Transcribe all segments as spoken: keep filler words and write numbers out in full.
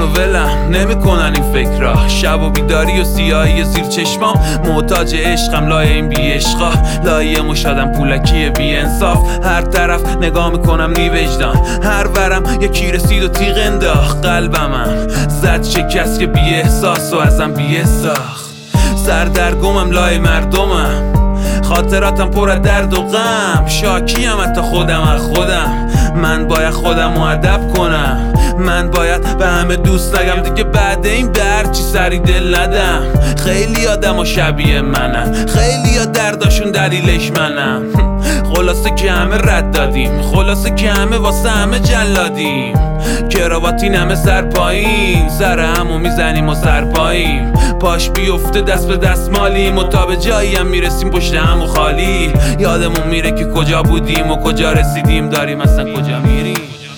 ولم نمیکنن این فکرها. شب و بیداری و سیاهی زیر چشمام، محتاج عشقم لای این بی عشقا، لایه مشادم پولکی بی انصاف. هر طرف نگاه میکنم نی وجدان، هر ورم یکی رسید و تیغ انداخت. قلبمم زد شکست که بی احساس و ازم بی ساخت. سردرگمم لای مردمم، خاطراتم پر از درد و غم. شاکیم حتی خودم از خودم. من باید خودم رو ادب کنم، من باید به همه دوست نگم دیگه بعد این به هرچی سری دل ندم. خیلی آدم و شبیه منم، خیلی ها درداشون دلیلش منم. خلاصه که همه رد دادیم، خلاصه که همه واسه همه جلادیم. کراواتین همه سر پایین، سر همو میزنیم و سر پاییم. پاش بیفته دست به دست مالیم و تا به جایی هم میرسیم پشت همو خالی. یادمون میره که کجا بودیم و کجا رسیدیم، داریم اصلا کجا میریم.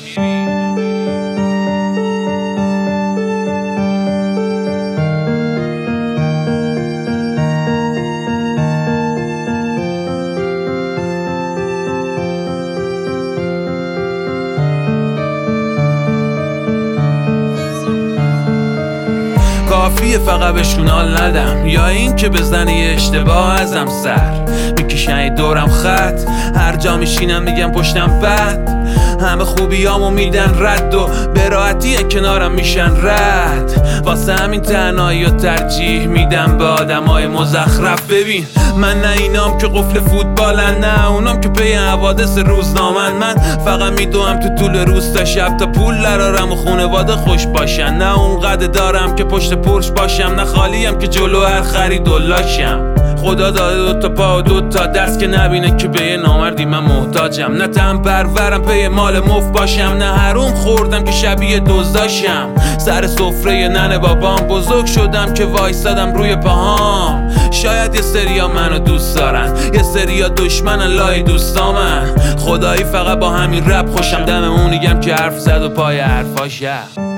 کافیه فقط بهشون حال ندم، یا این که بزنه یه اشتباه ازم سر میکشن یه دورم خط. هر جا میشینم میگم پشتم بد، همه خوبیامو میدن رد و به راحتی کنارم میشن رد. واسه همین تنهایی و ترجیح میدم به آدمای مزخرف. ببین من نه اینام که قفل فوتبالن، نه اونام که پی حوادث روزنامن. من فقط میدوام تو طول روز تا شب تا پول لرارم و خونواده خوش باشن. نه اونقدر دارم که پشت پرش باشم، نه خالیم که جلو هر خرید و لاشم. خدا داده دو تا پا و دو تا دست که نبینه که به یه نامردی من محتاجم. نه تن پرورم پی مال مفت باشم، نه حروم خوردم که شبیه دزداشم. سر سفره ننه بابام بزرگ شدم که وایسادم روی پاهام. شاید یه سریا منو دوست دارن، یه سریا دشمنن لای دوستامن. خدایی فقط با همین رپ خوشم، دم اونیگم که حرف زد و پای حرفاشه.